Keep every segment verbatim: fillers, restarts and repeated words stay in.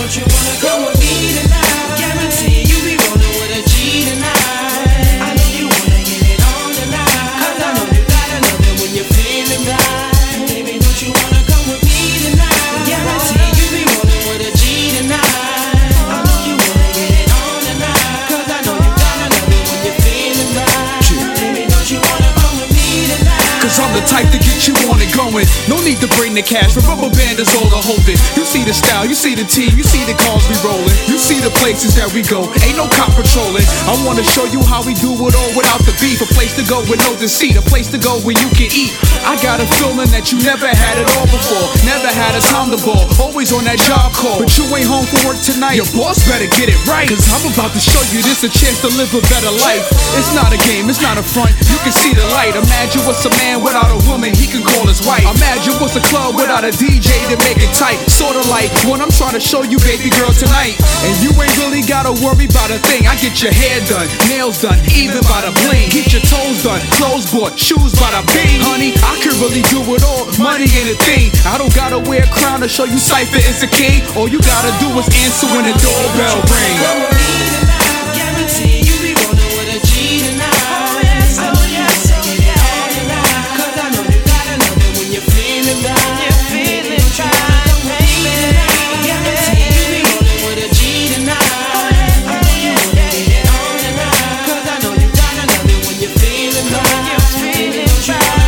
don't you wanna come with me tonight? Guarantee you be rolling with a G tonight. I know you wanna get it on tonight, 'cause I know you got another when you're feeling right. Baby, don't you wanna come with me tonight? Guarantee you be rolling with a G tonight. I know you wanna get it on tonight, 'cause I know you got another when you're feeling right. Baby, don't you wanna come with me tonight? Cause I'm the type to get you on it going. No need to bring the cash, the rubber band is all to hold it. You see the style, you see the team, you see the cars we rollin'. You see the places that we go, ain't no cop patrolling. I wanna show you how we do it all without the beef. A place to go with no deceit, a place to go where you can eat. I got a feeling that you never had it all before. Never had a time to ball, always on that job call. But you ain't home from work tonight, your boss better get it right. Cause I'm about to show you this a chance to live a better life. It's not a game, it's not a front, you can see the light. Imagine what's a man without a woman he can call his wife. Imagine what's a club without a D J to make it tight. Sorta like what I'm trying to show you, baby girl, tonight. And you ain't really gotta worry about a thing. I get your hair done, nails done, even by the bling. Get your toes done, clothes bought, shoes by the bing. Honey, I can really do it all, money ain't a thing. I don't gotta wear a crown to show you Cypher is a king. All you gotta do is answer when the doorbell rings. Guarantee you be rolling with a G tonight. Oh yes, oh yes, oh yes. Cause I know you got another when you're feeling right. You're feeling right, baby. Guarantee you be rolling with a G tonight. I know you wanna get it on tonight, 'cause I know you got another when you're feeling right. You're feeling right.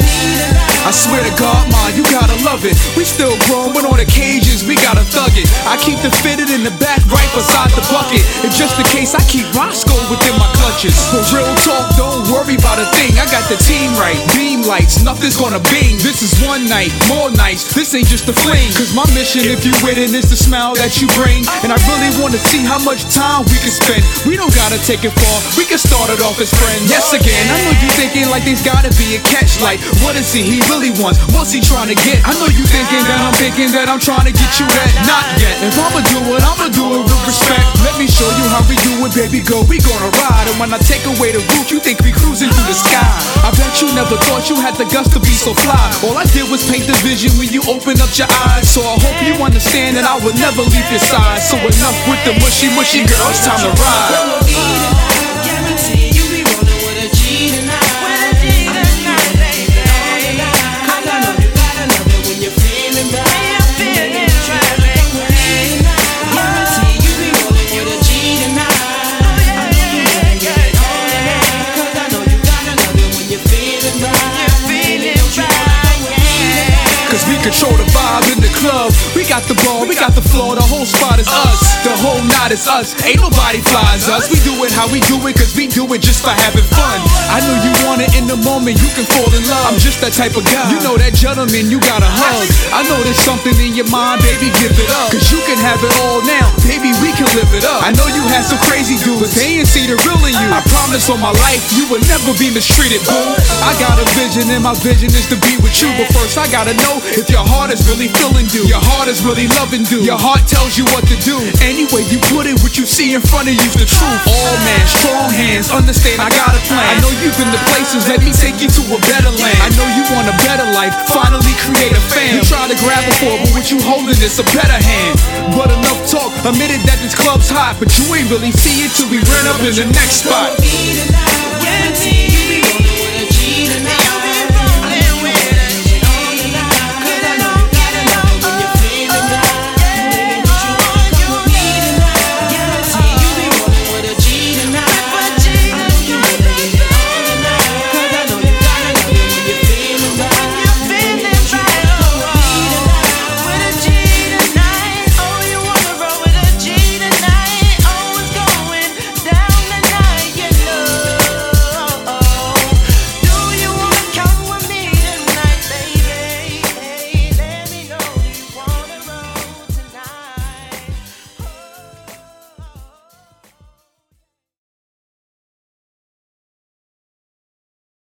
I swear to God, ma, you gotta love it. We still grown, but on occasions we gotta thug it. I keep the fitted in the back right beside the bucket. And just in case, I keep Roscoe within my clutches. For real talk, don't worry about a thing. I got the team right, beam lights, nothing's gonna bing. This is one night, more nights, this ain't just a fling. Cause my mission, if you with it, is the smile that you bring. And I really wanna see how much time we can spend. We don't gotta take it far, we can start it off as friends. Yes again, I know you thinking like there's gotta be a catch. Like, what is he, he really wants? What's he trying to get? I know you thinking that I'm thinking that I'm trying to get you that. Not yet. If I'ma do it, I'ma do it with respect. Let me show you how we do it, baby girl. We gonna ride. And when I take away the roof, you think we cruising through the sky. I bet you never thought you had the guts to be so fly. All I did was paint the vision when you opened up your eyes. So I hope you understand that I would never leave your side. So enough with the mushy, mushy girl. It's time to ride. Guarantee you be rolling with a G tonight. Control the vibe in the club. We got the ball, we got the floor, the whole spot is us. The whole night is us. Ain't nobody flies us. We do it how we do it, cause we do it just for having fun. I know you want it in the moment, you can fall in love. I'm just that type of guy. You know that gentleman, you got a hug. I know there's something in your mind, baby, give it up. Cause you can have it all now, baby, we can live it up. I know you had some crazy dudes, but they ain't see the real in you. I promise on my life, you will never be mistreated, boo. I got a vision and my vision is to be with you. But first I gotta know if your heart is really feeling you. Your heart is really loving you. Your heart tells you what to do. Anyway you put it, what you see in front of you's the truth. All man, strong hands, understand I got a plan. I know you've been to places, let me take you to a better land. I know you want a better life, finally create a fam. You try to grab it for, but what you holding is a better hand. But enough talk, admitted that this club's hot, but you ain't really see it till we ran up in the next spot. Guarantee